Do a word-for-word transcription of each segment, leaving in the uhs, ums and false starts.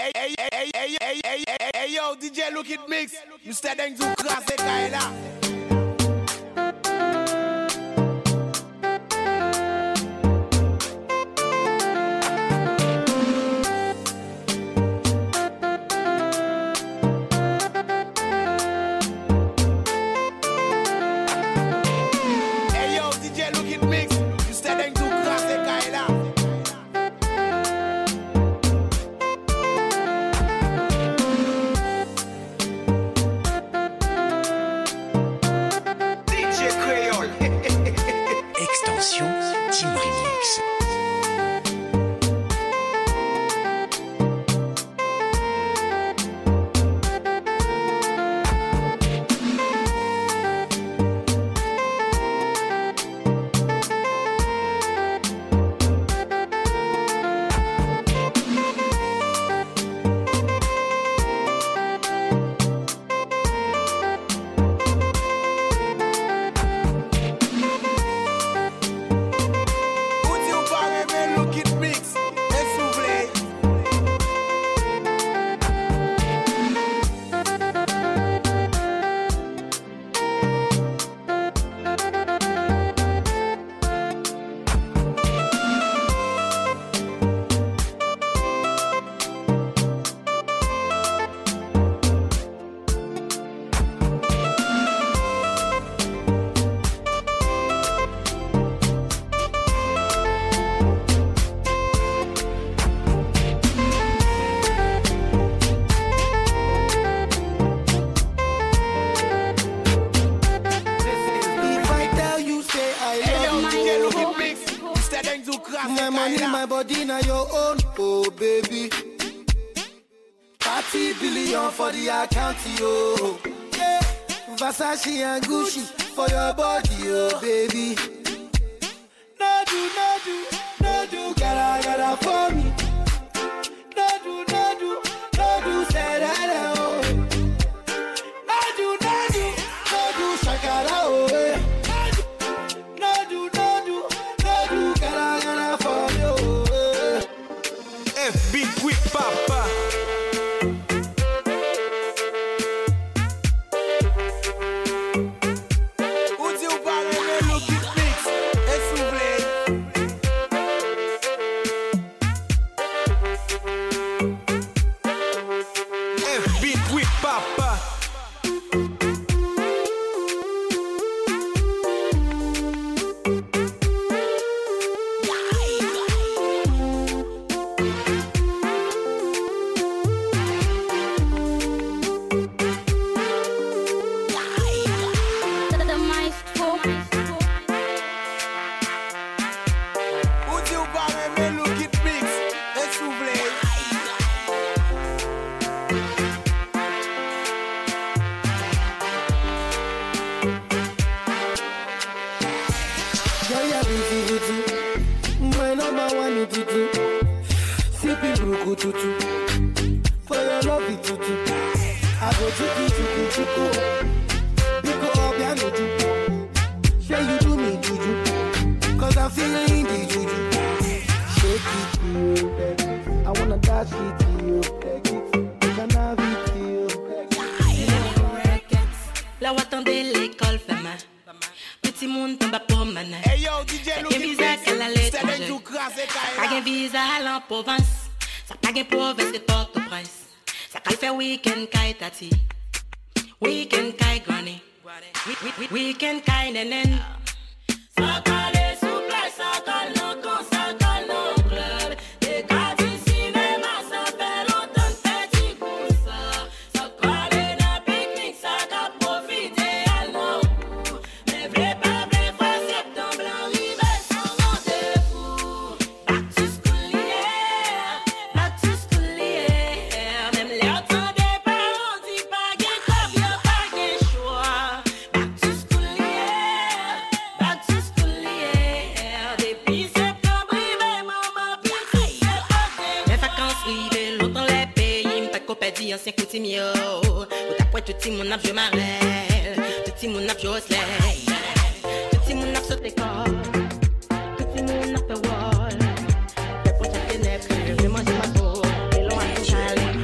hey, hey, hey, hey, hey, hey, hey, hey, yo, D J Look It Mix. Mister Deng du krasé Kaila. Hey, yo, D J Look It Mix. Mister Deng du krasé Kaila. Extension Team Remix. My money, my body, now your own, oh baby. thirty billion for the account, yo. Yeah. Versace and Gucci for your body, oh baby. No do, no do, no do, gotta, gotta for me. No do, no do, no do, say that, oh. No do, no do, no do, shakara, oh. No do, no do, no do, gotta, gotta for me, oh. F B Quick Papa. For your love, it tutu. I go chuku chuku chuku. Biko obiano juju. Share you do me juju. Cause I'm feeling the juju. Shake it to you, baby. I wanna dash it to you. Take it, can have it to you. La attendez l'école femme. Petit monde tombe pour manan. Hey yo, D J Look It Mix. Pas de visa à en province. Ça pas de province de Port-au-Prince. Ça peut faire week-end kai tati. Week-end kai granny. Week-end kai nenen. Ça calé souple, ça calé non con, ça calé non club. Des cas du cinéma, ça fait longtemps de petit coup ça. Ça calé dans pique-nique, ça qu'a profité à non. Mais vrai pas vrai, fois septembre, arrivé sans rendez-vous. Back to school, yeah. Back to school, yeah. Même les autres des parents disent pas qu'il y a pas de choix. Back to school, yeah. Back to school, yeah. Depuis septembre, arrivé, maman, puis c'est pas. Les vacances arrivées, l'autre les pays, m'pas qu'on perdit ancien coutumier. Ou t'as tout petit mon ap je m'arrête. Tout petit mon ap je slay. Tout petit mon ap saute l'école. Tout petit mon ap fait wall. Fais pour chaque ténèbre, je vais manger ma peau. Et l'on a tout calé.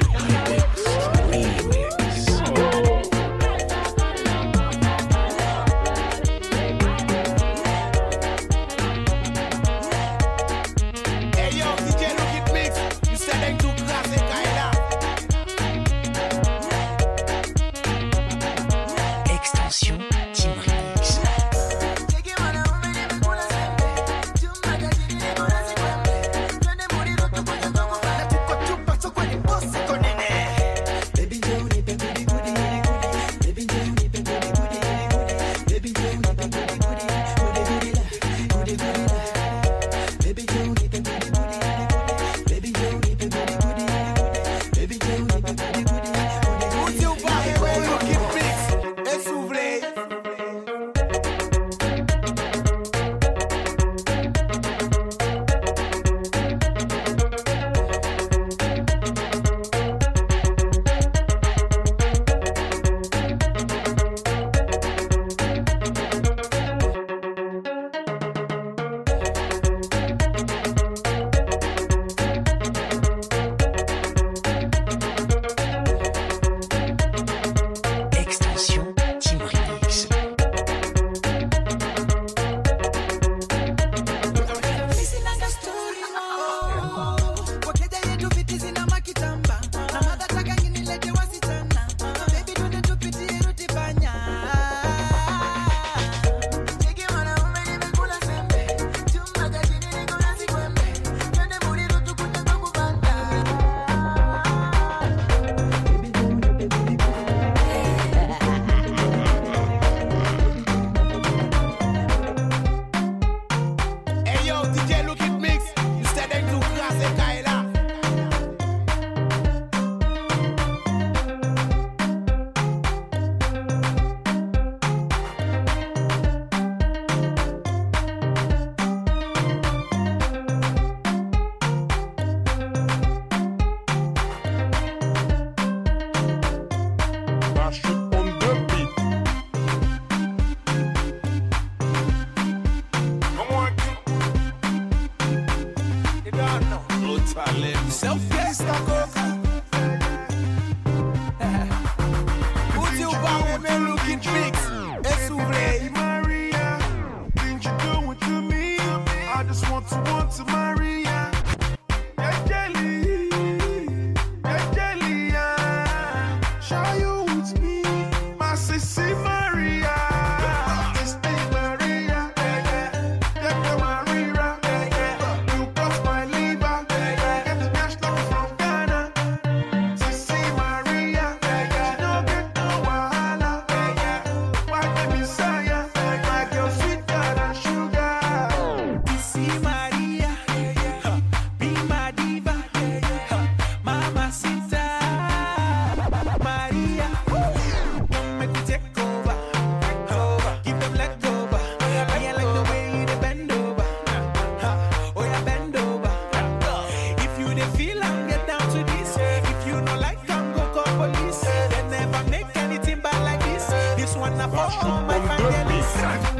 Sissy Maria. Sissy Maria. Get the Maria. You bust my liver. Get the cash like from Ghana. Sissy Maria. No get no wahala. Why the Messiah? My girl sweeter than sugar. Sissy Maria. Be my diva. Mama Sita. Maria. Make me take over. Give them leg over. I like the way they bend over. Oh yeah, bend over. If you dey feel am, get down to this. If you no like am, go call police. They never make anything bad like this. This one na for sure, my evangelist.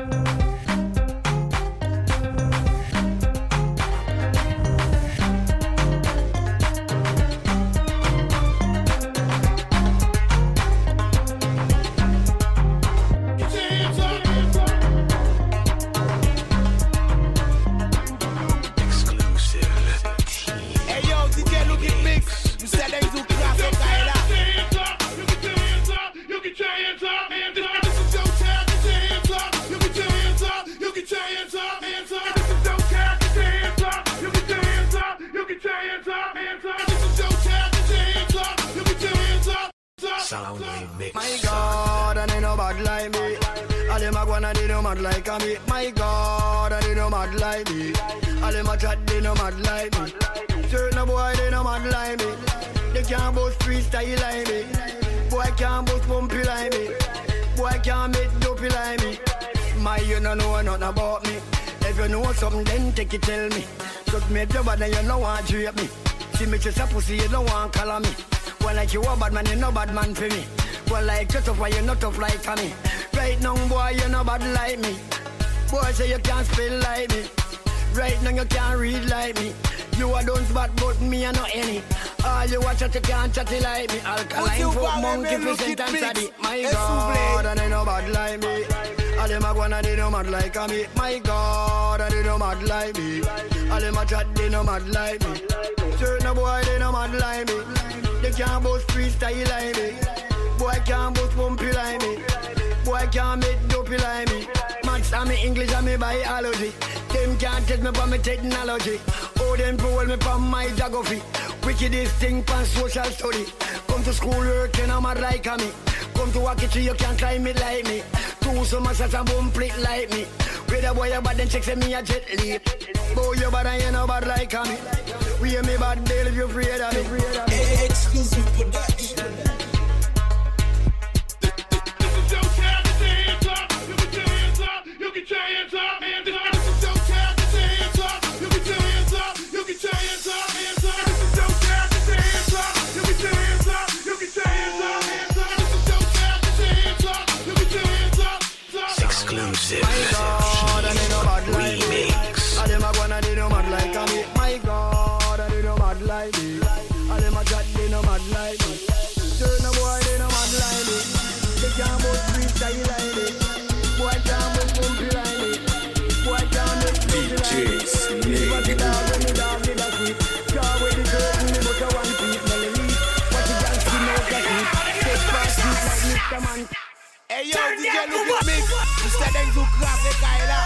Hey yo, D J look it mix. Mister Denzel Classic Kaila. Sound remix. My God, and they no bad like me. All them a go and they no mad like me. My God, and they no mad like me. All them a chat, they no mad like me. Certain boy, they no mad like me. They can't boast freestyle like me. Boy can't boast bumpy like me. Boy can't make dopey like me. My, you no know nothing about me. If you know something, then take it, tell me. Just make your bad and you no want to drape me. See me just a pussy, you don't want to call me. Well, like you a bad man, you no bad man for me. Well, like you tough, why you not tough like me? Right now, boy, you no bad like me. Boy, say you can't spell like me. Right now, you can't read like me. You a don't bad, but me a no any. All you watch it, you can't chat it like me. Alkaline folk monkey present and study. My God, and they no bad like me. All them a go and they no mad like me. My God, and they no mad like me. All them a chat, they no mad like me. Certain boy, they no mad like me. They can't boast freestyle like me. Boy can't boast bumpy like me. Boy can't make dopey like me. Maths and me English and me biology. Them can't test me from me technology. Oh, them pull me from my geography. Wickedest thing from social study. Come to school work and I'm mad like me. Come to walk it to you can't climb it like me. Do so much as a bum plate like me. With a boy about them checks and me a jet leap. Boy you bad and you no bad like me. We hear me bad bail if you afraid of me. Exclusive production. Exclusive. My God, and they no bad like me. Remix. All them a go and they no mad like me. My God, and they no mad like me. All them a chat, they no mad like me. Certain boy, they no mad like me. They can't boast freestyle like me. Boy can't boast bumpy like me. Boy can't make bumpy like me. But the dog when the dog did a sweet. Car with the curtain, they put a one piece melody. But the girl skin out the heat. Take fast sweet like Mister Man. Hey yo, D J look it mix. Mister Denzel Classic Kaila.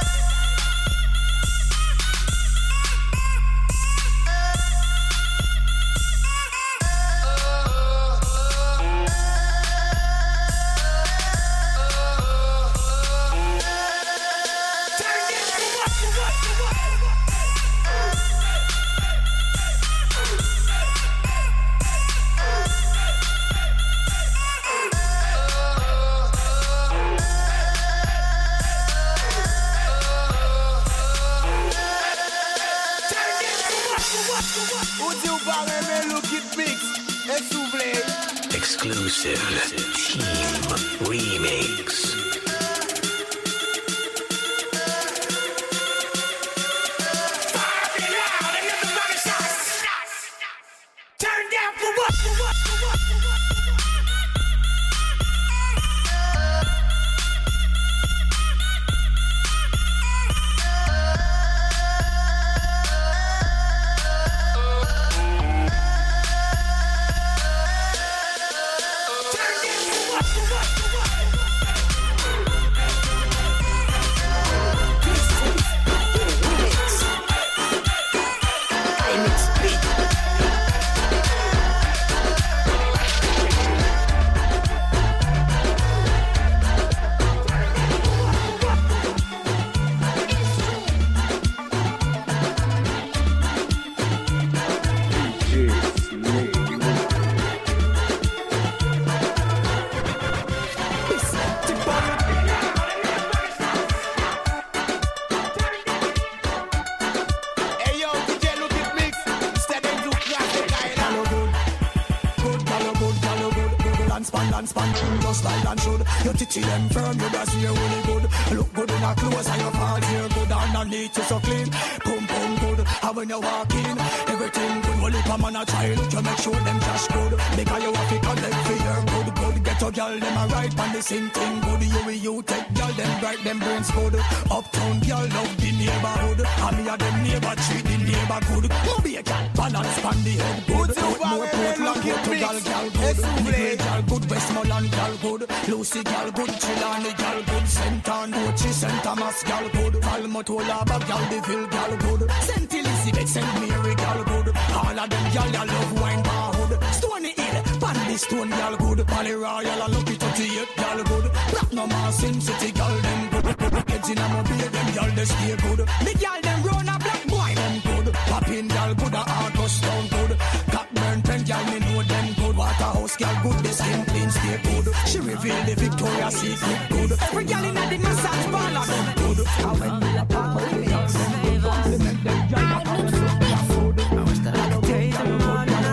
Exclusive Team Remix. Turn down for what? balance, balance, balance, just like land should. Your titty them firm, your brass here really good. Look good in your clothes and your pants here good. Underneath you so clean, pum pum good. And when you walk in, everything good. Only come on a child to make sure them cash good. Because you have to collect for your good, good. Get your girl them a right and the same thing good. You will you take girl them bright, them brains good. Uptown girl love the neighborhood. And me a them neighbor treat the neighbor good. No be a cat balance on the head good. Put more Portland here to girl girl good. Nigga girl good, Westmoreland girl good. Lucy girl good, Chilani girl good. Saint Anne, Saint Thomas girl good. Palmotola girl, Deville girl good. Saint Elizabeth, Saint Mary girl good. All of them girl you love wine bar hood. Stony Hill, Pandy Stone girl good. Pally Royal and Lucky thirty-eight girl good. Platinum and Sin City girl them good. Heads in a mobile them girl they stay good. The girl them run a black boy them good. Poppin girl good, a Argos town good. Cockburn pen girl me know them good. Waterhouse girl good, the skin clean stay good. She reveal the Victoria's Secret good. Every girl in the massage parlor them good. And when we a pop up the girls them good. Compliment them girl a pop them good. I wish that I could take them all night.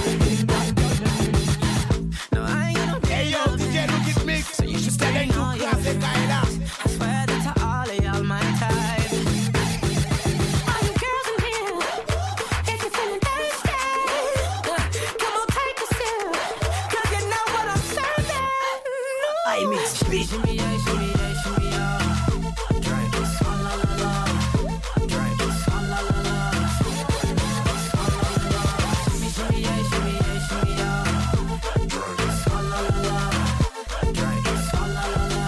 No, I ain't gonna Hey yo, D J Look It Mix. So you should stay Telling all you your classic Kyla. I swear that to all of y'all my type. All you girls in here, if you're feeling thirsty, come on, take a sip, 'cause you know what I'm serving. I mix bitch. Shimmy yeah, shimmy yeah, shimmy yeah. Drink this, swalla la la. Drink this, swalla la la. Swalla la la. Shimmy shimmy yeah, shimmy yeah, shimmy yeah. Drink this, swalla la la. Drink this, swalla la la.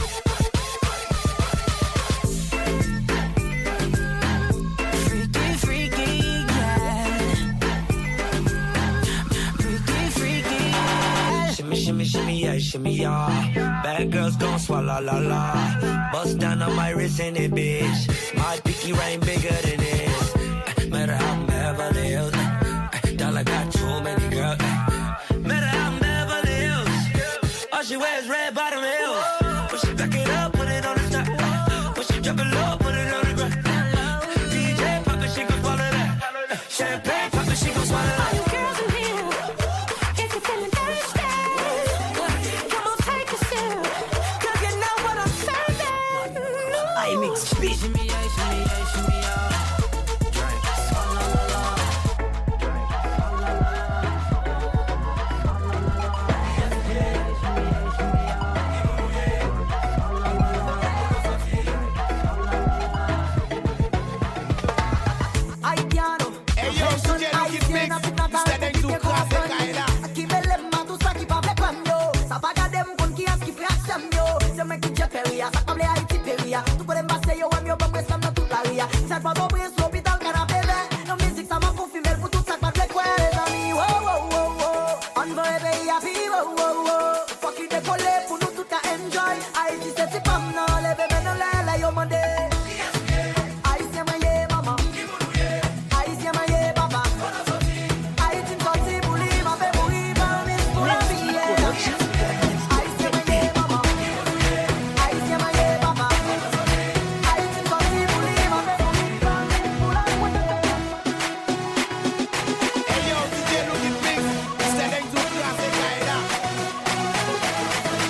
Freaky, freaky, yeah. Freaky, freaky, yeah. Shimmy, shimmy, shimmy, yeah, shimmy, yeah. Bad girls gon' swallow la la. Bust down on my wrist in it, bitch. My pinky ring bigger than this. Uh, Matter how I'm Beverly Hills. Uh, Dollar got too many girls. Uh, Matter how I'm Beverly Hills. All she wears red bottom heels. When she back it up, put it on the top. Uh, When she drop it low, put it on the ground. D J pop it, she gon' swallow that. Uh, Champagne pop it, she gon' swallow All that. you girls in here, if you're feeling thirsty, come on, take a sip, 'cause you know what I'm serving. I mix bitch. Shimmy yeah, shimmy yeah, shimmy yeah. Drink, swalla la la. Drink, swalla la la. I piano. Hey yo, D J Look It Mix. Telling you classic Kyla. Aquí me le mando saki pa ple kwamyo. Sa paga dem kon ki aski fraksam yo. Se me ki jeperia, sa kable a iti peria. Tu pueden base yo am yo bon wesam na tu laria. Sa pa bo bris hospital kana bebe. No music sa ma confirme el putu sak pa ple kwere da mi. Wo wo wo wo. On va ebe ya pi wo wo wo. Fuck you de pole pour nous tout a enjoy. I ti se ti pam no leve me no la la yo mande. I say my yeah mama. I say my yeah baba. I think possible ma be muri ba mi pura vie. I say my yeah mama. I say my yeah baba. I think possible ma be muri ba mi pura vie. Hey yo, D J Look It Mix. Telling you classic Kyla.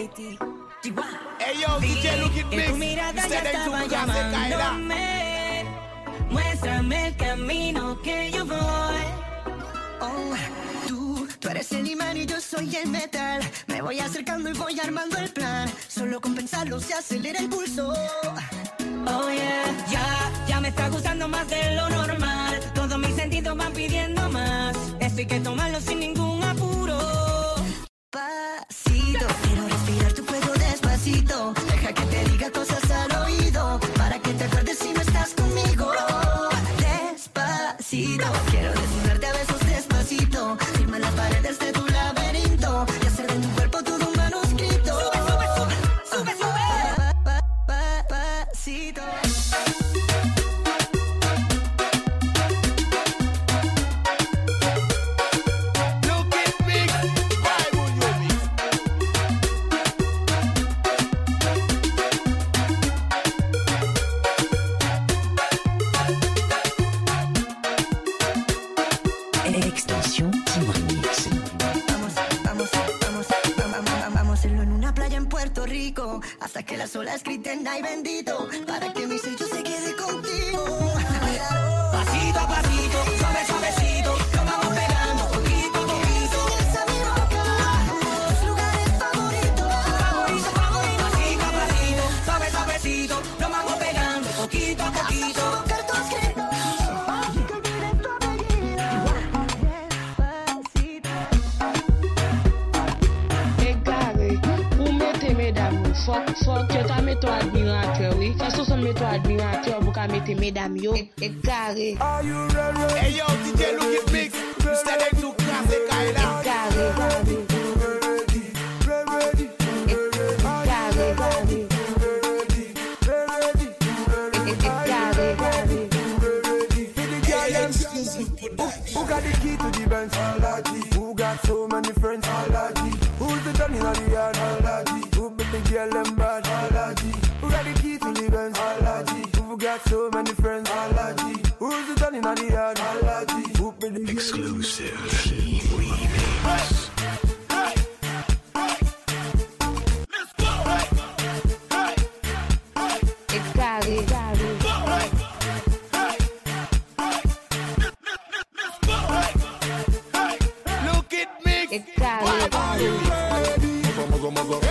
Haití. Hey yo, D J Lucky Mix. Tu mirada ya Usted en estaba tu casa se caerá. llamándome. Muéstrame el camino que yo voy. Oh, tú, tú eres el imán y yo soy el metal. Me voy acercando y voy armando el plan. Solo con pensarlo se acelera el pulso. Oh yeah, ya, ya me está gustando más de lo normal. Todos mis sentidos van pidiendo más. Esto hay que tomarlo sin ningún apuro. Pasito, quiero respirar tu fuego despacito. Deja que te diga cosas al oído, para que te acuerdes si no estás conmigo. Despacito, quiero desnudarte a besos despacito. Firma las paredes de tu laberinto y hacer de tu cuerpo todo un manuscrito. Sube, sube, sube, sube, sube. Pa, pa, pa, pasito. Extension Team Remix. Vamos, vamos, vamos, vamos, vamos, vamos a hacerlo en una playa en Puerto Rico, hasta que las olas griten ay bendito, para que mi sello se quede contigo. Pasito a pasito, suave, suavecito, lo vamos pegando poquito a poquito. Sigues a mi boca, tus lugares favoritos. Favorito, favorito. Pasito a pasito, suave, suavecito, lo vamos pegando poquito a poquito. Tocar tus gritos. Fuck, fuck, yo ta meto admirateur, oui. Façon son meto admirateur, vous ka mette mesdames yo, et carré. Are you ready? Hey yo, D J Lucky Mix. Usted en tu casa se caerá. Carré, carré. Carré, carré. Carré, carré. Who got the key to the Benz? Who got so many friends? Who's the Johnny on the yard? Who make the girl them bad? Who got the key to the Benz? Who got so many friends? Who's the Johnny on the yard? Who make the Exclusive Team Remix. Et carré, carré. Look it mix. Et carré, carré. Everybody,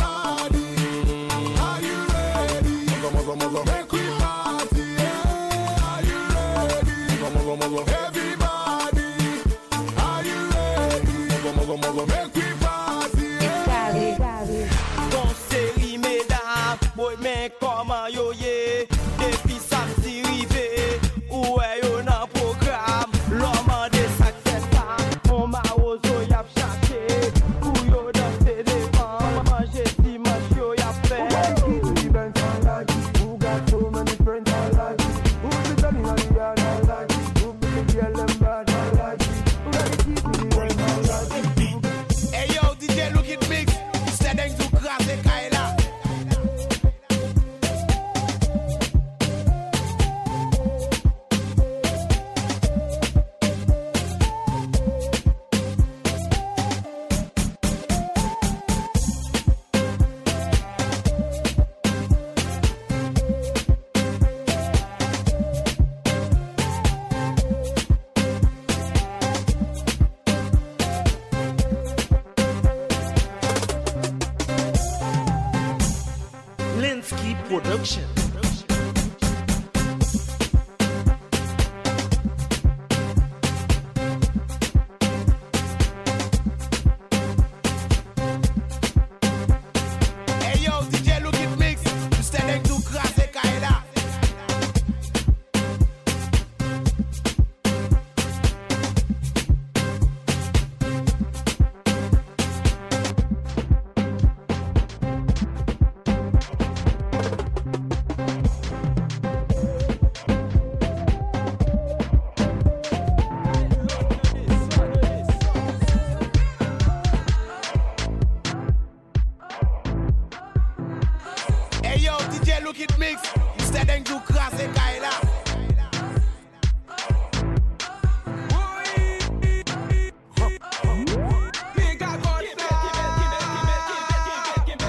are you ready? Make we party, yeah. Are you ready? Everybody, are you ready? Make we party, Et yeah. carré, carré. Bon série mesdames, boy mais comment yo ye? Depuis samedi rivé, où est yo nan programme? L'homme de sa tête, on m'a ozo y'a chaké. Où yo danser devant, manger dimanche yo y'a fait. Who got so many friends? Who's the Johnny on the yard? Who make the girl them bad? Who got the key to the Benz? Hey yo, D J Lucky Mix. Usted en tu casa se caerá. Linsky Production. Hey yo, D J Lucky Mix. Usted en tu casa se caerá. Hey yo, D J Lucky Mix. Usted en tu casa se caerá. Big up,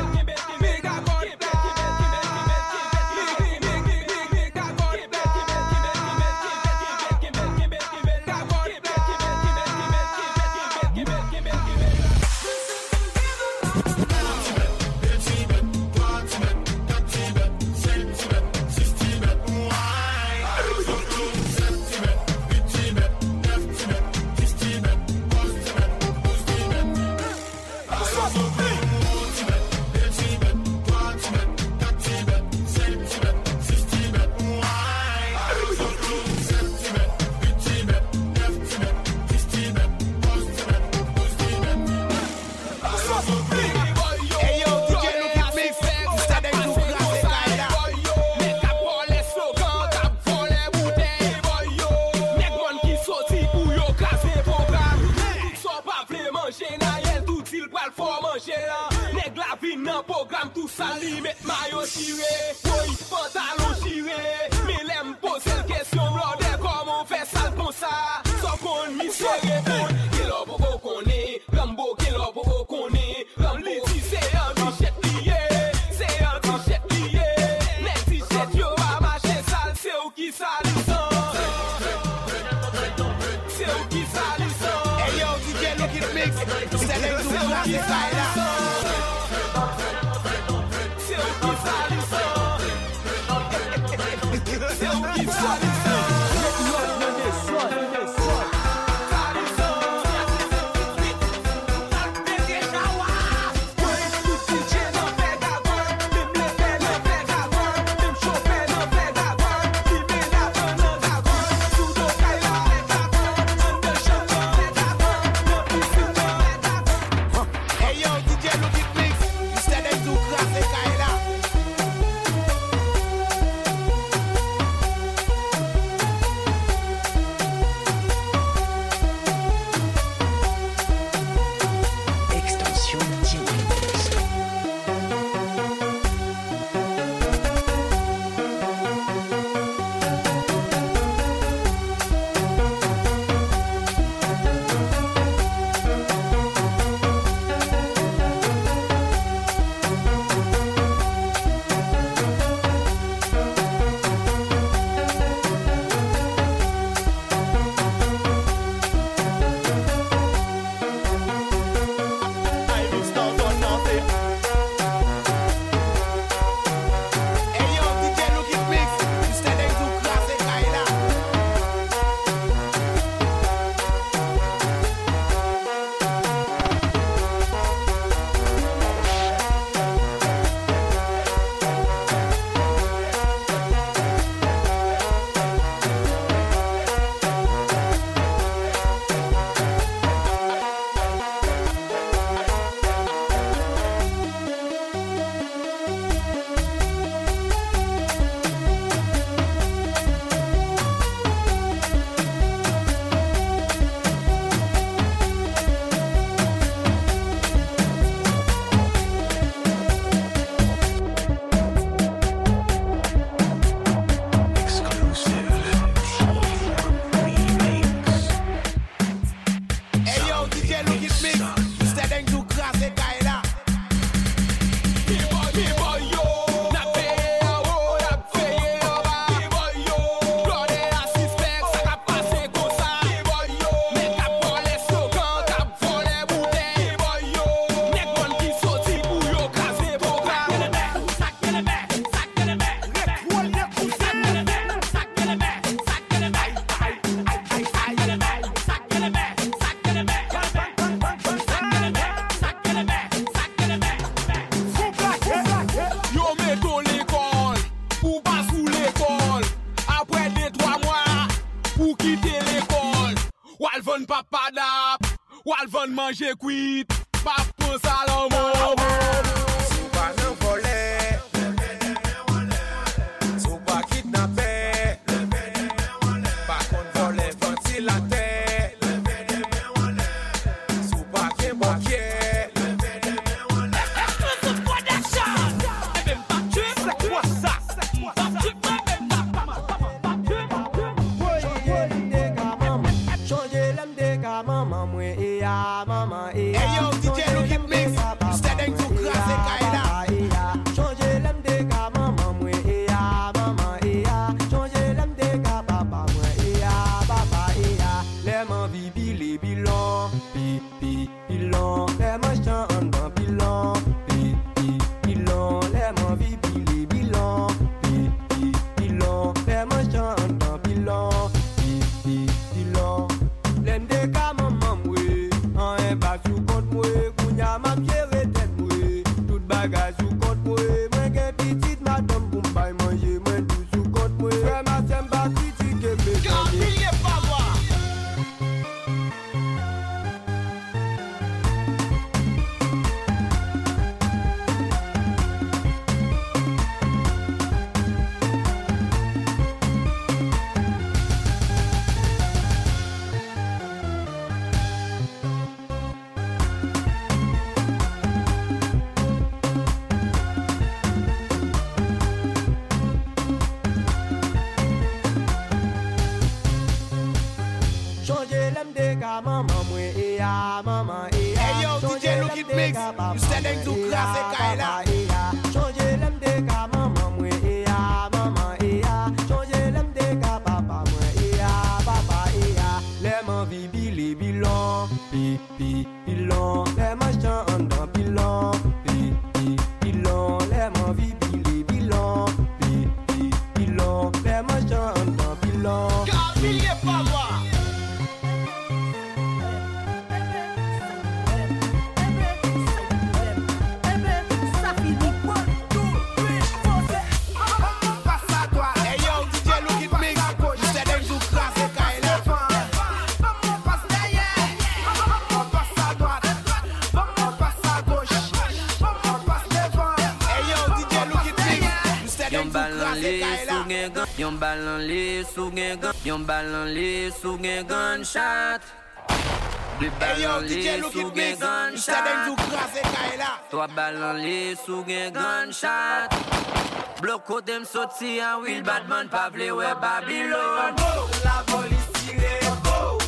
Walvan manger cuit, pas pour Salomon. Sou pas nan volé, sou pas kidnappé, pas kon volé ventilateur, sou pas ken banquier. Hey yo, D J, look at mix. You said them too classic, Kaila. Changer l'aime des gars, maman, moi, et ya, maman, et ya. Changer l'aime des gars, papa, moi, et ya, papa, et ya. Les mains vibili, bilan, pi, pi, bilan. Les machins en dans bilan, pi, pi, bilan. Les mains vibili, bilan, pi, pi, bilan. Les machins en dans bilan. Car milliers pas moi. Yon ballon les sous gen gun, yon ballon les sous gen gunshot. Le ballon les sous gen gunshot. Toi ballon les sous gen gunshot. Bloco dem sorti en will Batman pa vle we Babylon. La police tire go.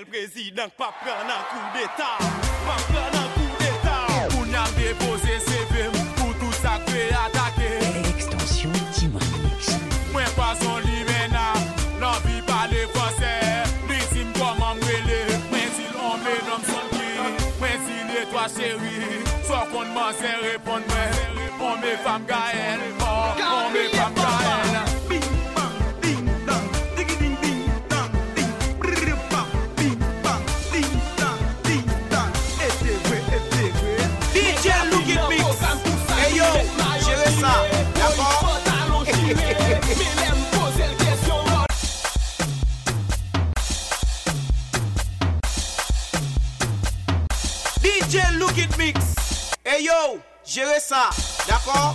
tel président pas prendre un coup d'état. Pas prendre un coup d'état. On a déposé C V pour tout ça que attaquer. Extension Team Remix. Moi pas son limena, l'envie parler français. Dis comment m'rele, mais s'il on met dans son qui, mais s'il est toi chérie, soit qu'on m'en sait répondre moi, on met femme Gaël, on met femme Gaël. D J Look It Mix. Hey yo, gérez ça, d'accord?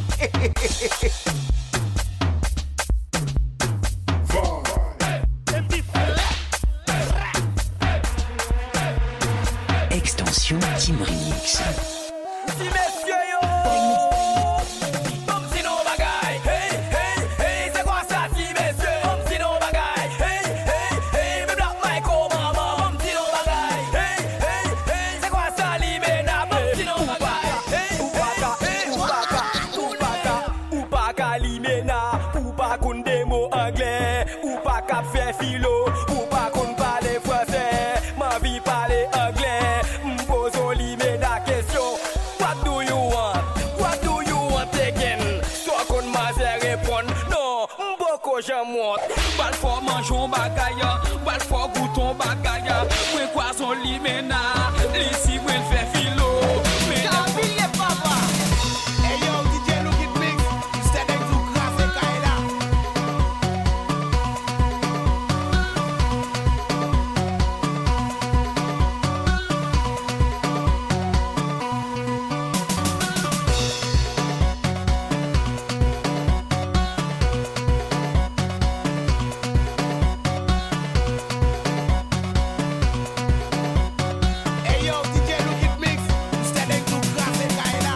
Extension Team Remix. Si messieurs yo, comme si nos bagailles, hey, hey, hey, c'est quoi ça si messieurs, comme si nos bagailles, hey, hey, hey, me black Michael maman, comme si nos bagailles, hey, hey, hey, c'est quoi ça Limena, comme si nos bagailles, hey, hey, ou baka, ou baka, ou baka Limena, ou pas qu'on des mots anglais, ou pas qu'à faire philo, ou pas qu'on parle français, ma vie parler anglais, m'pose Limena question. What do you want? What do you want again? Toi qu'on m'a répondre non, m'boko j'amote. Bal for mangeon bagaya, bal for gouton bagaya. Mwen kwa son Limena, l'ici mwen fait philo. Kabile papa. Hey yo, D J Look It Mix. Mister Denzu Krase Kaila. Hey yo, D J Look It Mix. Mister Denzu Krase Kaila.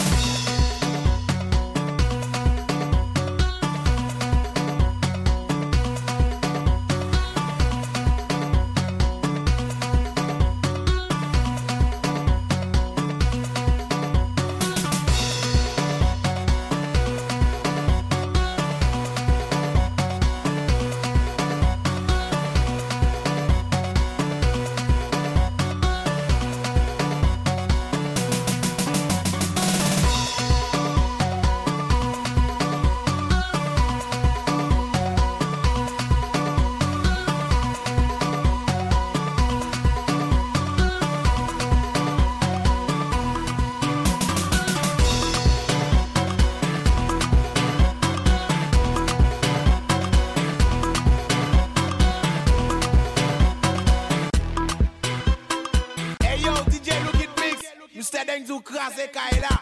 Hey yo, D J Look It Mix. Mister Denzu Krase Kaila.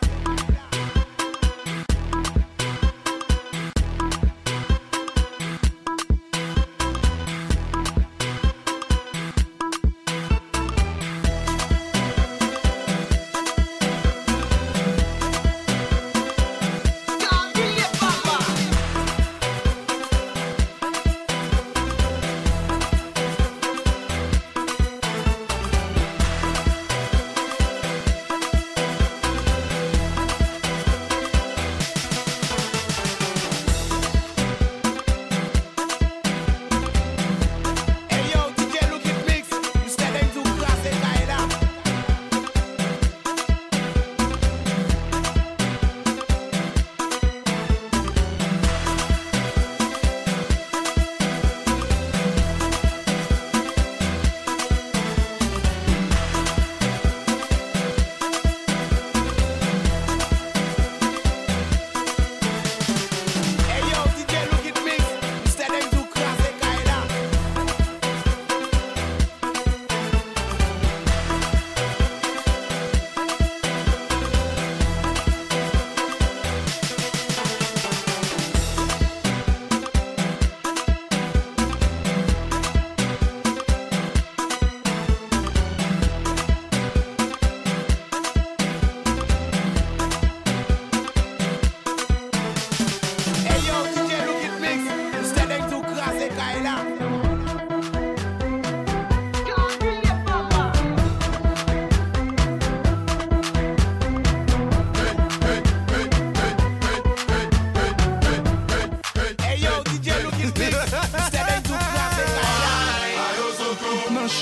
Kabile papa.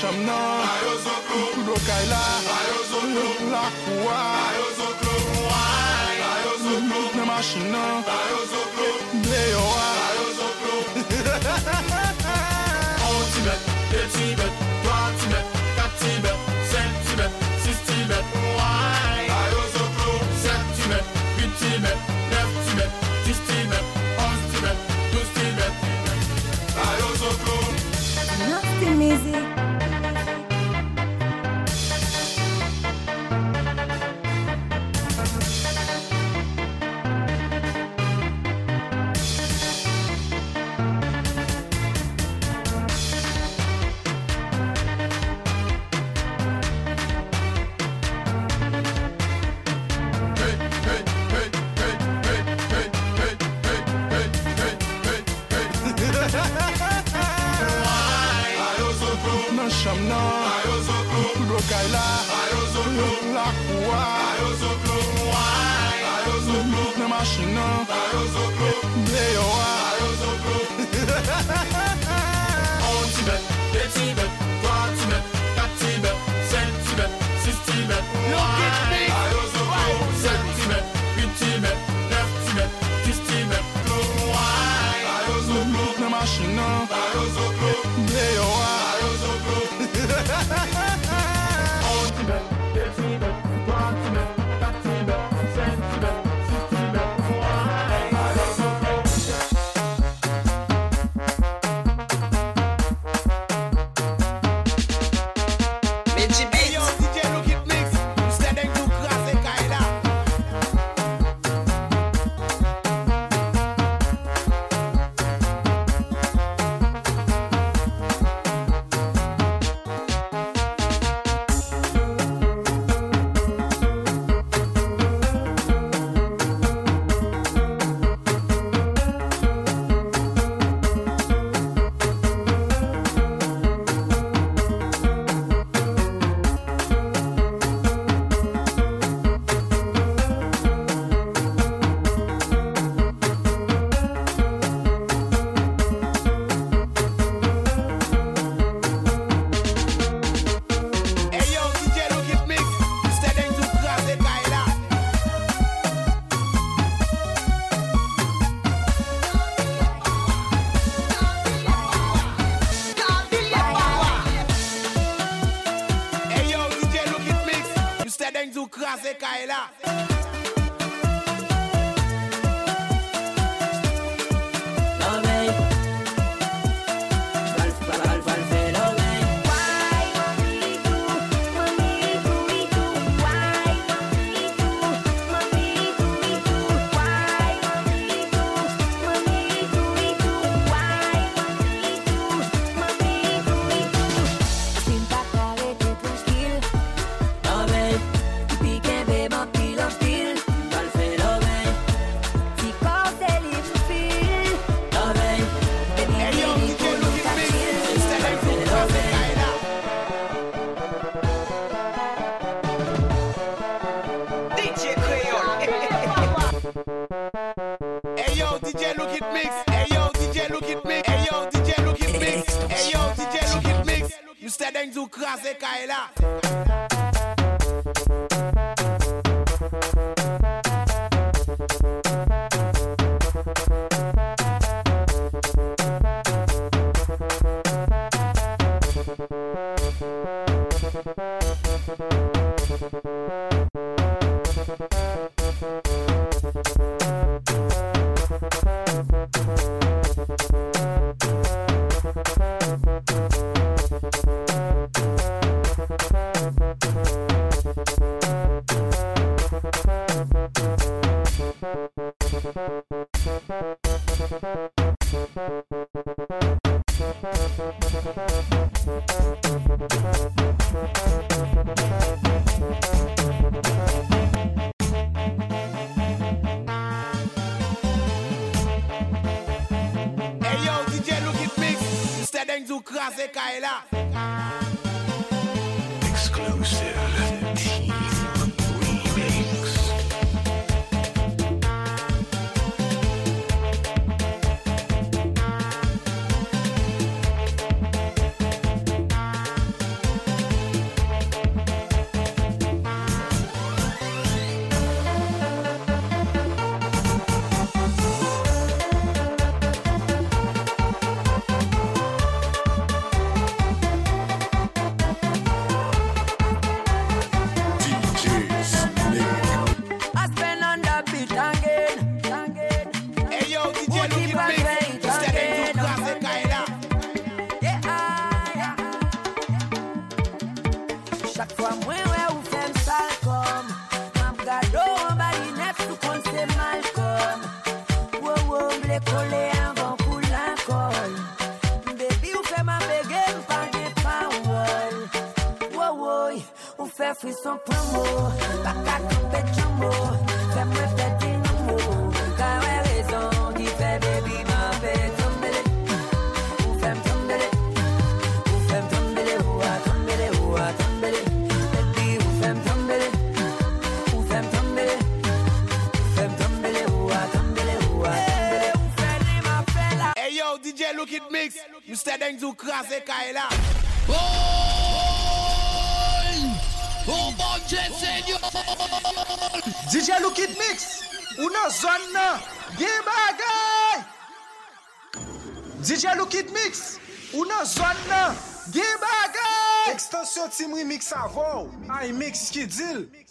chambre non, le kaila, la coua, la machine non, Léoa. Un Tibet, deux Tibet, trois Tibet, quatre Tibet, cinq Tibet, six Tibet, ouais. sept Tibet, huit Tibet, neuf Tibet, dix Tibet, onze Tibet, douze Tibet. Nasty music. son promo, pas qu'à camper de jumbo. Fais-moi peut-être une amour, car ouais raison qui fait baby ma fait tomber. Ou fais-moi tomber, ou fais-moi tomber, ou à tomber, ou à tomber. Baby, ou fais-moi tomber, ou fais-moi tomber, ou fais-moi tomber, ou à tomber, ou à tomber. Ou fais-moi ma fella. Hey yo, D J Look It Mix, you standing to crasse Kaila. Oh, oh mon Dieu Seigneur. D J Look It Mix, ou nan zone nan, gen bagay. D J Look It Mix, ou nan zone nan, gen bagay. Extension Team Remix avant, I mix qui deal.